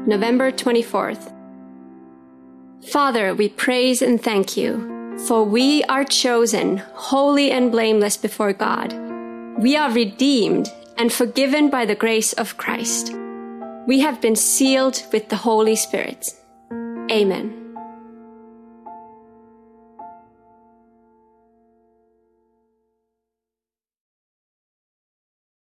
November 24th. Father, we praise and thank you, for we are chosen, holy and blameless before God. We are redeemed and forgiven by the grace of Christ. We have been sealed with the Holy Spirit. Amen.